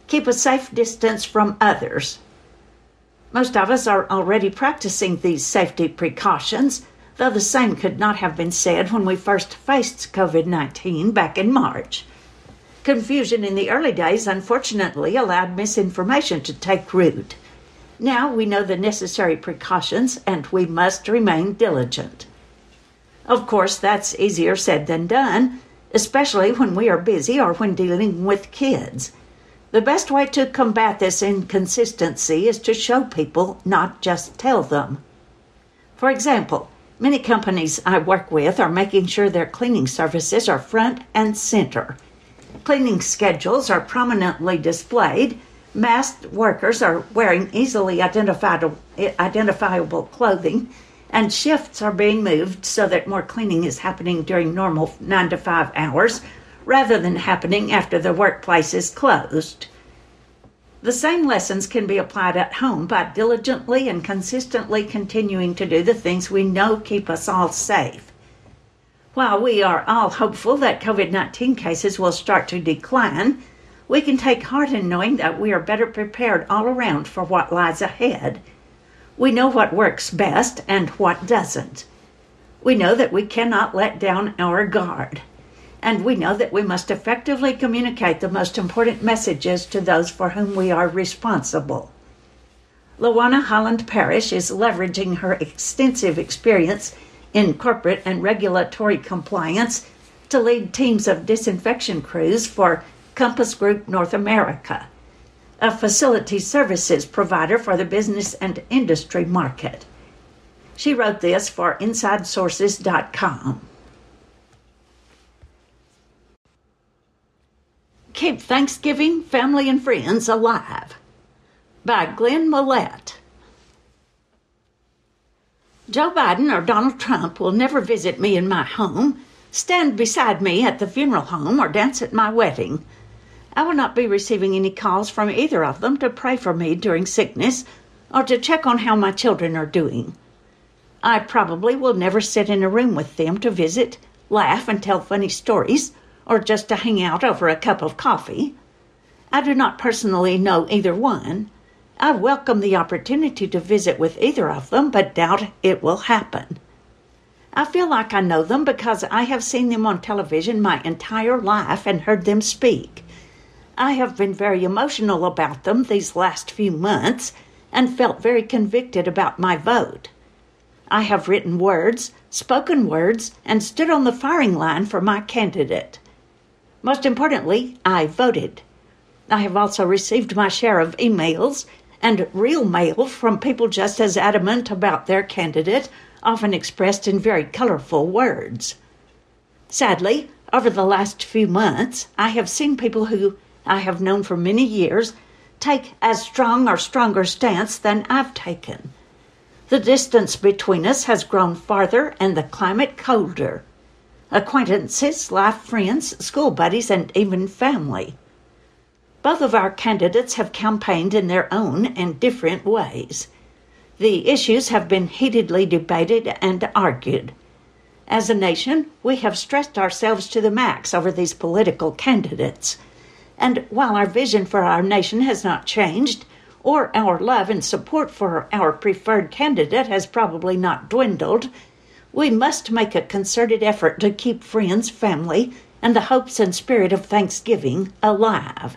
Keep a safe distance from others. Most of us are already practicing these safety precautions, though the same could not have been said when we first faced covid nineteen back in March. Confusion in the early days unfortunately allowed misinformation to take root. Now we know the necessary precautions and we must remain diligent. Of course, that's easier said than done, especially when we are busy or when dealing with kids. The best way to combat this inconsistency is to show people, not just tell them. For example, many companies I work with are making sure their cleaning services are front and center. Cleaning schedules are prominently displayed. Masked workers are wearing easily identifiable, identifiable clothing, and shifts are being moved so that more cleaning is happening during normal nine to five hours rather than happening after the workplace is closed. The same lessons can be applied at home by diligently and consistently continuing to do the things we know keep us all safe. While we are all hopeful that covid nineteen cases will start to decline, we can take heart in knowing that we are better prepared all around for what lies ahead. We know what works best and what doesn't. We know that we cannot let down our guard. And we know that we must effectively communicate the most important messages to those for whom we are responsible. Lawana Holland Parrish is leveraging her extensive experience in corporate and regulatory compliance to lead teams of disinfection crews for Compass Group North America, a facility services provider for the business and industry market. She wrote this for inside sources dot com. Keep Thanksgiving, Family and Friends Alive by Glenn Millett. Joe Biden or Donald Trump will never visit me in my home, stand beside me at the funeral home, or dance at my wedding. I will not be receiving any calls from either of them to pray for me during sickness or to check on how my children are doing. I probably will never sit in a room with them to visit, laugh, and tell funny stories, or just to hang out over a cup of coffee. I do not personally know either one. I welcome the opportunity to visit with either of them, but doubt it will happen. I feel like I know them because I have seen them on television my entire life and heard them speak. I have been very emotional about them these last few months and felt very convicted about my vote. I have written words, spoken words, and stood on the firing line for my candidate. Most importantly, I voted. I have also received my share of emails and real mail from people just as adamant about their candidate, often expressed in very colorful words. Sadly, over the last few months, I have seen people who I have known for many years take as strong or stronger stance than I've taken. The distance between us has grown farther and the climate colder. Acquaintances, life friends, school buddies, and even family. Both of our candidates have campaigned in their own and different ways. The issues have been heatedly debated and argued. As a nation, we have stressed ourselves to the max over these political candidates. And while our vision for our nation has not changed, or our love and support for our preferred candidate has probably not dwindled, we must make a concerted effort to keep friends, family, and the hopes and spirit of Thanksgiving alive.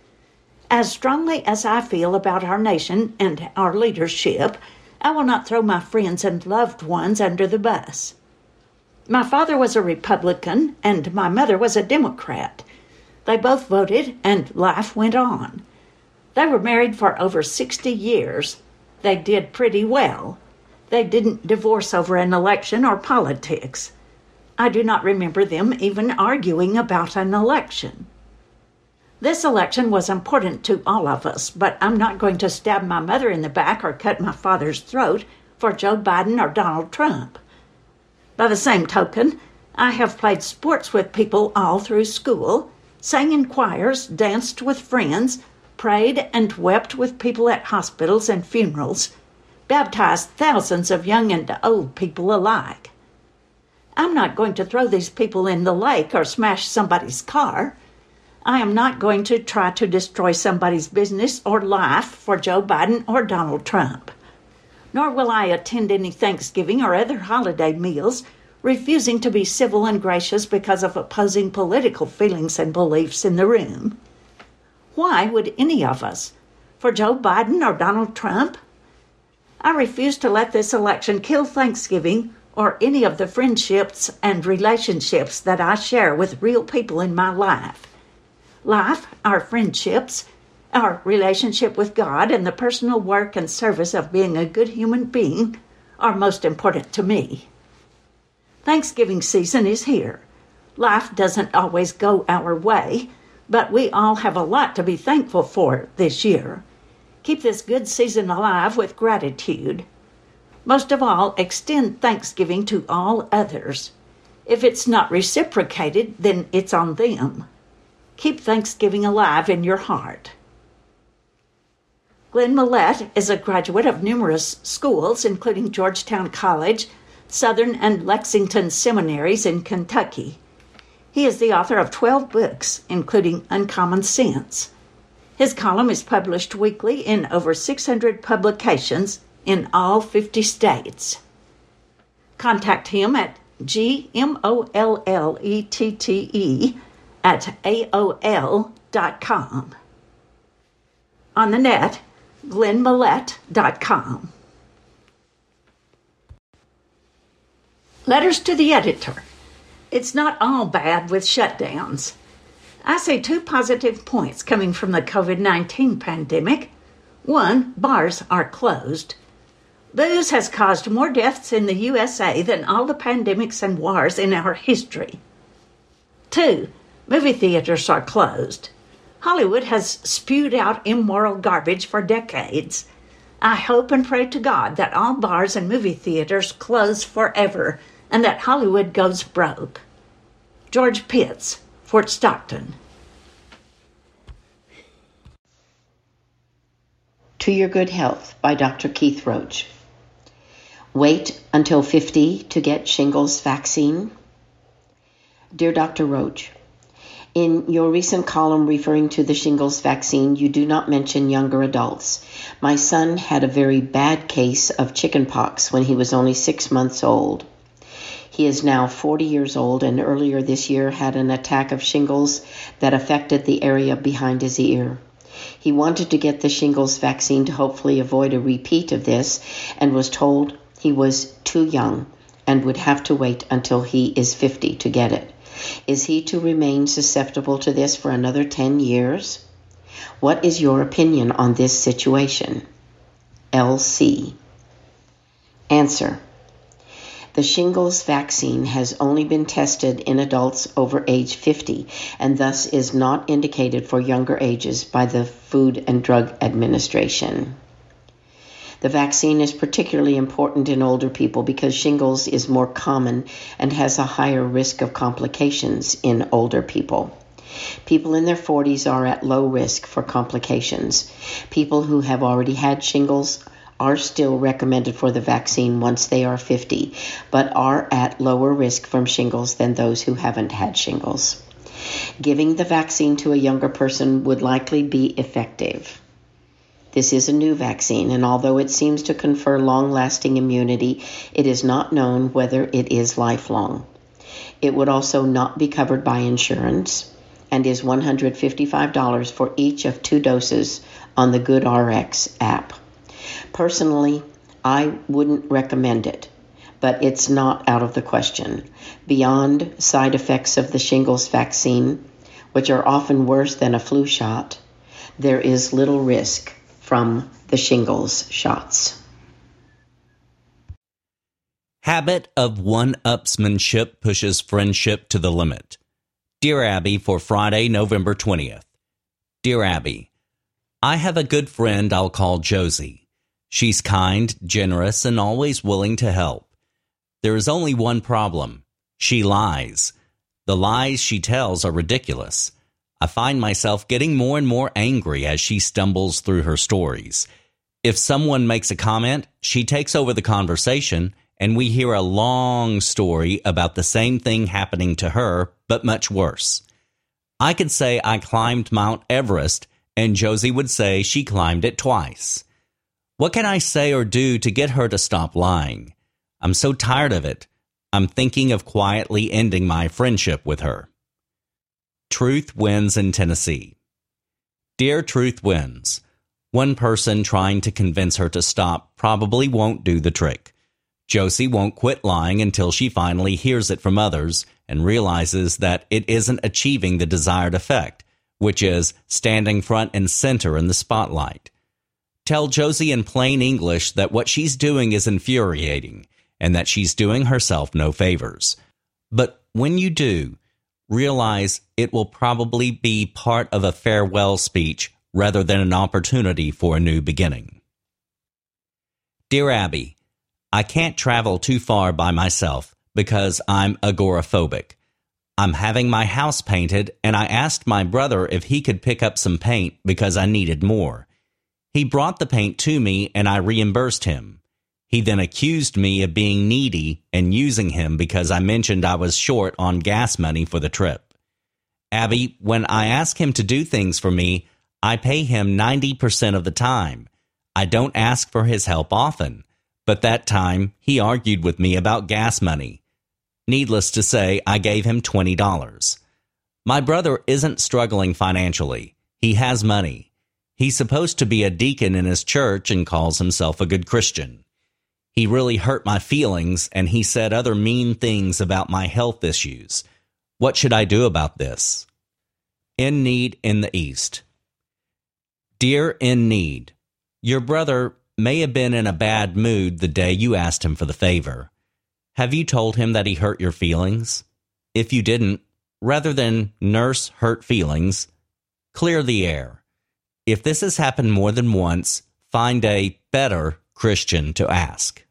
As strongly as I feel about our nation and our leadership, I will not throw my friends and loved ones under the bus. My father was a Republican, and my mother was a Democrat. They both voted, and life went on. They were married for over sixty years. They did pretty well. They didn't divorce over an election or politics. I do not remember them even arguing about an election. This election was important to all of us, but I'm not going to stab my mother in the back or cut my father's throat for Joe Biden or Donald Trump. By the same token, I have played sports with people all through school, sang in choirs, danced with friends, prayed and wept with people at hospitals and funerals, baptized thousands of young and old people alike. I'm not going to throw these people in the lake or smash somebody's car. I am not going to try to destroy somebody's business or life for Joe Biden or Donald Trump. Nor will I attend any Thanksgiving or other holiday meals, refusing to be civil and gracious because of opposing political feelings and beliefs in the room. Why would any of us? For Joe Biden or Donald Trump? I refuse to let this election kill Thanksgiving or any of the friendships and relationships that I share with real people in my life. Life, our friendships, our relationship with God, and the personal work and service of being a good human being are most important to me. Thanksgiving season is here. Life doesn't always go our way, but we all have a lot to be thankful for this year. Keep this good season alive with gratitude. Most of all, extend Thanksgiving to all others. If it's not reciprocated, then it's on them. Keep Thanksgiving alive in your heart. Glenn Millett is a graduate of numerous schools, including Georgetown College, Southern and Lexington seminaries in Kentucky. He is the author of twelve books, including Uncommon Sense. His column is published weekly in over six hundred publications in all fifty states. Contact him at G M O L L E T T E at A O L dot com. On the net, glenn millett dot com. Letters to the editor. It's not all bad with shutdowns. I see two positive points coming from the covid nineteen pandemic. One, bars are closed. Booze has caused more deaths in the U S A than all the pandemics and wars in our history. Two, movie theaters are closed. Hollywood has spewed out immoral garbage for decades. I hope and pray to God that all bars and movie theaters close forever and that Hollywood goes broke. George Pitts, Fort Stockton. To Your Good Health by Doctor Keith Roach. Wait until fifty to get shingles vaccine? Dear Doctor Roach, in your recent column referring to the shingles vaccine, you do not mention younger adults. My son had a very bad case of chickenpox when he was only six months old. He is now forty years old and earlier this year had an attack of shingles that affected the area behind his ear. He wanted to get the shingles vaccine to hopefully avoid a repeat of this and was told he was too young and would have to wait until he is fifty to get it. Is he to remain susceptible to this for another ten years? What is your opinion on this situation? L C. Answer. The shingles vaccine has only been tested in adults over age fifty and thus is not indicated for younger ages by the Food and Drug Administration. The vaccine is particularly important in older people because shingles is more common and has a higher risk of complications in older people. People in their forties are at low risk for complications. People who have already had shingles are still recommended for the vaccine once they are fifty, but are at lower risk from shingles than those who haven't had shingles. Giving the vaccine to a younger person would likely be effective. This is a new vaccine, and although it seems to confer long-lasting immunity, it is not known whether it is lifelong. It would also not be covered by insurance and is one hundred fifty-five dollars for each of two doses on the GoodRx app. Personally, I wouldn't recommend it, but it's not out of the question. Beyond side effects of the shingles vaccine, which are often worse than a flu shot, there is little risk from the shingles shots. Habit of one-upsmanship pushes friendship to the limit. Dear Abby, for Friday, November twentieth. Dear Abby, I have a good friend I'll call Josie. She's kind, generous, and always willing to help. There is only one problem. She lies. The lies she tells are ridiculous. I find myself getting more and more angry as she stumbles through her stories. If someone makes a comment, she takes over the conversation, and we hear a long story about the same thing happening to her, but much worse. I could say I climbed Mount Everest, and Josie would say she climbed it twice. What can I say or do to get her to stop lying? I'm so tired of it. I'm thinking of quietly ending my friendship with her. Truth wins in Tennessee. Dear Truth wins. One person trying to convince her to stop probably won't do the trick. Josie won't quit lying until she finally hears it from others and realizes that it isn't achieving the desired effect, which is standing front and center in the spotlight. Tell Josie in plain English that what she's doing is infuriating and that she's doing herself no favors. But when you do, realize it will probably be part of a farewell speech rather than an opportunity for a new beginning. Dear Abby, I can't travel too far by myself because I'm agoraphobic. I'm having my house painted, and I asked my brother if he could pick up some paint because I needed more. He brought the paint to me, and I reimbursed him. He then accused me of being needy and using him because I mentioned I was short on gas money for the trip. Abby, when I ask him to do things for me, I pay him ninety percent of the time. I don't ask for his help often, but that time he argued with me about gas money. Needless to say, I gave him twenty dollars. My brother isn't struggling financially. He has money. He's supposed to be a deacon in his church and calls himself a good Christian. He really hurt my feelings, and he said other mean things about my health issues. What should I do about this? In Need in the East. Dear In Need, your brother may have been in a bad mood the day you asked him for the favor. Have you told him that he hurt your feelings? If you didn't, rather than nurse hurt feelings, clear the air. If this has happened more than once, find a better Christian to ask.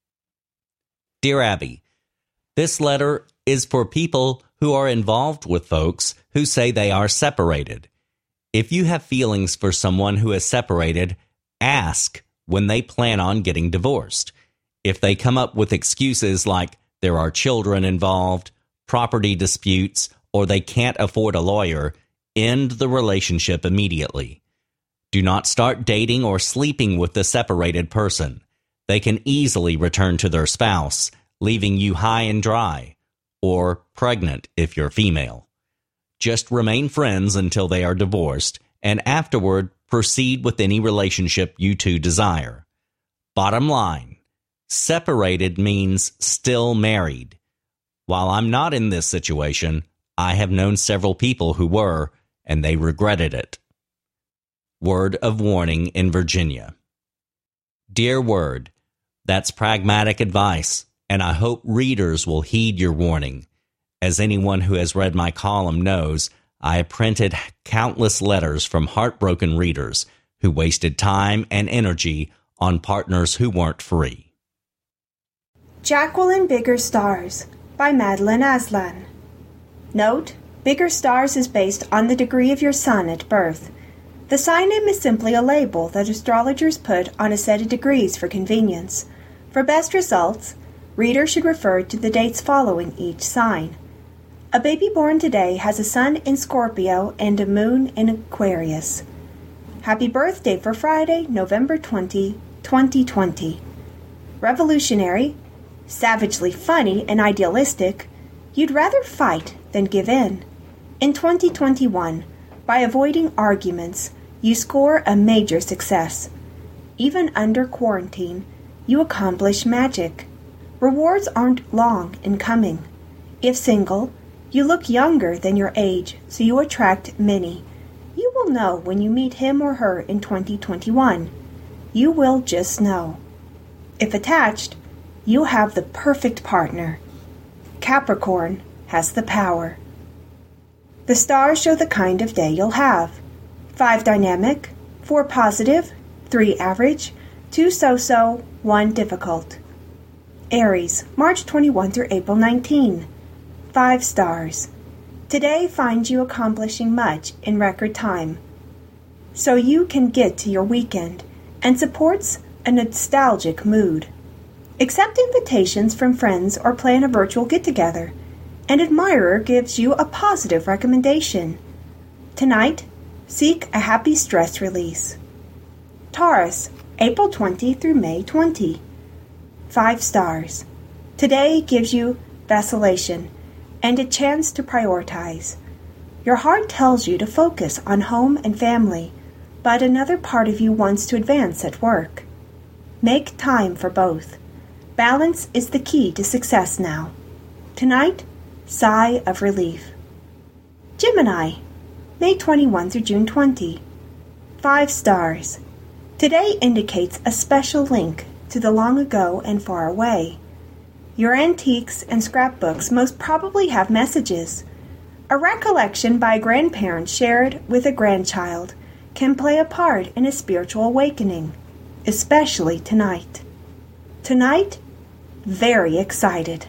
Dear Abby, this letter is for people who are involved with folks who say they are separated. If you have feelings for someone who is separated, ask when they plan on getting divorced. If they come up with excuses like there are children involved, property disputes, or they can't afford a lawyer, end the relationship immediately. Do not start dating or sleeping with the separated person. They can easily return to their spouse, leaving you high and dry, or pregnant if you're female. Just remain friends until they are divorced, and afterward proceed with any relationship you two desire. Bottom line, separated means still married. While I'm not in this situation, I have known several people who were, and they regretted it. Word of warning in Virginia. Dear Word, that's pragmatic advice, and I hope readers will heed your warning. As anyone who has read my column knows, I have printed countless letters from heartbroken readers who wasted time and energy on partners who weren't free. Jacqueline Bigger Stars by Madeline Aslan. Note, Bigger Stars is based on the degree of your sun at birth. The sign name is simply a label that astrologers put on a set of degrees for convenience. For best results, readers should refer to the dates following each sign. A baby born today has a sun in Scorpio and a moon in Aquarius. Happy birthday for Friday, November twentieth, twenty twenty. Revolutionary, savagely funny and idealistic, you'd rather fight than give in. In twenty twenty-one, by avoiding arguments, you score a major success. Even under quarantine, you accomplish magic. Rewards aren't long in coming. If single, you look younger than your age, so you attract many. You will know when you meet him or her in twenty twenty-one. You will just know. If attached, you have the perfect partner. Capricorn has the power. The stars show the kind of day you'll have. Five dynamic, four positive, three average, two so-so, one difficult. Aries, March twenty-first through April nineteenth. Five stars. Today finds you accomplishing much in record time, so you can get to your weekend, and supports a nostalgic mood. Accept invitations from friends or plan a virtual get-together. An admirer gives you a positive recommendation. Tonight, seek a happy stress release. Taurus, April twentieth through May twentieth. Five stars. Today gives you vacillation and a chance to prioritize. Your heart tells you to focus on home and family, but another part of you wants to advance at work. Make time for both. Balance is the key to success now. Tonight, sigh of relief. Gemini, May twenty-first through June twentieth. Five stars. Today indicates a special link to the long ago and far away. Your antiques and scrapbooks most probably have messages. A recollection by a grandparent shared with a grandchild can play a part in a spiritual awakening, especially tonight. Tonight, very excited.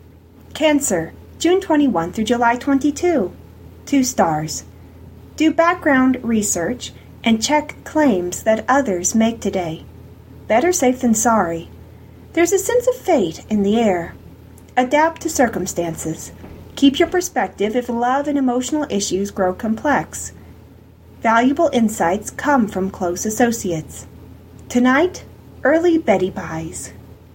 Cancer, June twenty-first through July twenty-second. Two stars. Do background research and check claims that others make today. Better safe than sorry. There's a sense of fate in the air. Adapt to circumstances. Keep your perspective if love and emotional issues grow complex. Valuable insights come from close associates. Tonight, early Betty buys.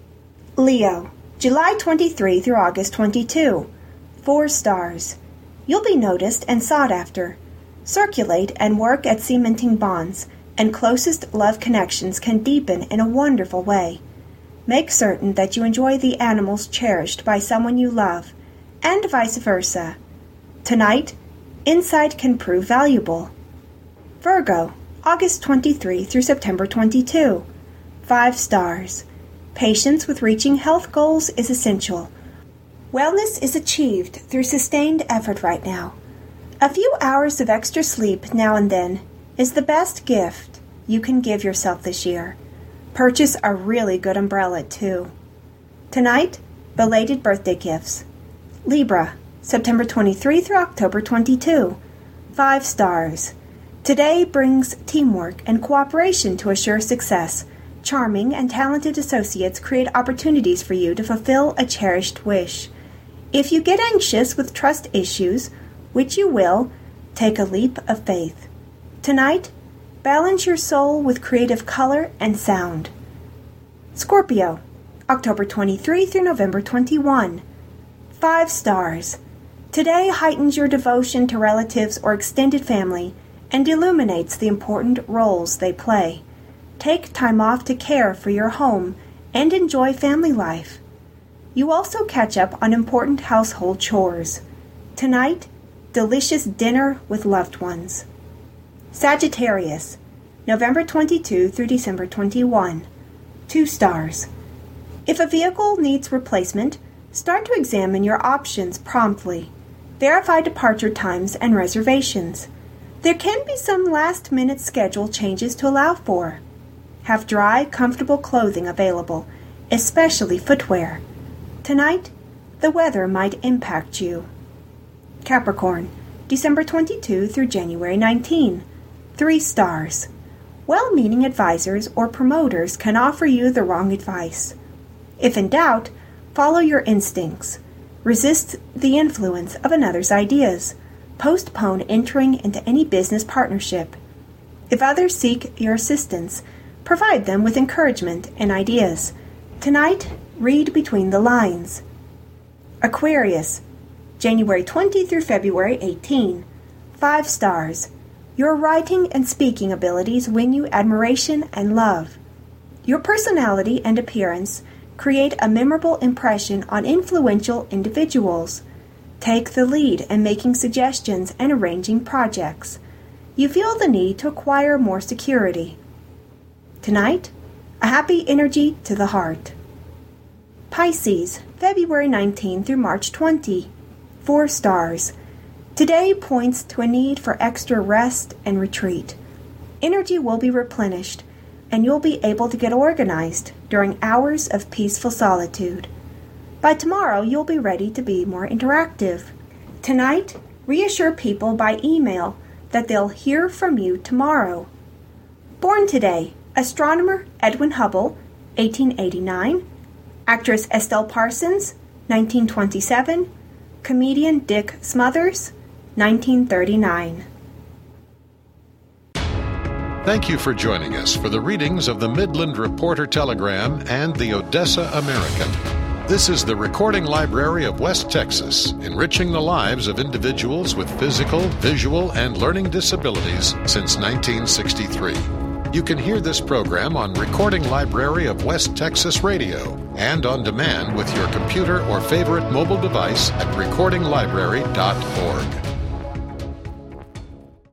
Leo, July twenty-third through August twenty-second. Four stars. You'll be noticed and sought after. Circulate and work at cementing bonds, and closest love connections can deepen in a wonderful way. Make certain that you enjoy the animals cherished by someone you love, and vice versa. Tonight, insight can prove valuable. Virgo, August twenty-third through September twenty-second. Five stars. Patience with reaching health goals is essential. Wellness is achieved through sustained effort right now. A few hours of extra sleep now and then is the best gift you can give yourself this year. Purchase a really good umbrella, too. Tonight, belated birthday gifts. Libra, September twenty-third through October twenty-second. Five stars. Today brings teamwork and cooperation to assure success. Charming and talented associates create opportunities for you to fulfill a cherished wish. If you get anxious with trust issues, which you will, take a leap of faith. Tonight, balance your soul with creative color and sound. Scorpio, October twenty-third through November twenty-first. Five stars. Today heightens your devotion to relatives or extended family and illuminates the important roles they play. Take time off to care for your home and enjoy family life. You also catch up on important household chores. Tonight, delicious dinner with loved ones. Sagittarius, November twenty-second through December twenty-first. Two stars. If a vehicle needs replacement, start to examine your options promptly. Verify departure times and reservations. There can be some last-minute schedule changes to allow for. Have dry, comfortable clothing available, especially footwear. Tonight, the weather might impact you. Capricorn, December twenty-second through January nineteenth. Three stars. Well-meaning advisors or promoters can offer you the wrong advice. If in doubt, follow your instincts. Resist the influence of another's ideas. Postpone entering into any business partnership. If others seek your assistance, provide them with encouragement and ideas. Tonight, read between the lines. Aquarius, January twentieth through February eighteenth. Five stars. Your writing and speaking abilities win you admiration and love. Your personality and appearance create a memorable impression on influential individuals. Take the lead in making suggestions and arranging projects. You feel the need to acquire more security. Tonight, a happy energy to the heart. Pisces, February nineteenth through March twentieth. Four stars. Today points to a need for extra rest and retreat. Energy will be replenished, and you'll be able to get organized during hours of peaceful solitude. By tomorrow, you'll be ready to be more interactive. Tonight, reassure people by email that they'll hear from you tomorrow. Born today, astronomer Edwin Hubble, eighteen eighty-nine, actress Estelle Parsons, nineteen twenty-seven, comedian Dick Smothers, nineteen thirty-nine. Thank you for joining us for the readings of the Midland Reporter Telegram and the Odessa American. This is the Recording Library of West Texas, enriching the lives of individuals with physical, visual, and learning disabilities since nineteen sixty-three. You can hear this program on Recording Library of West Texas Radio and on demand with your computer or favorite mobile device at recording library dot org.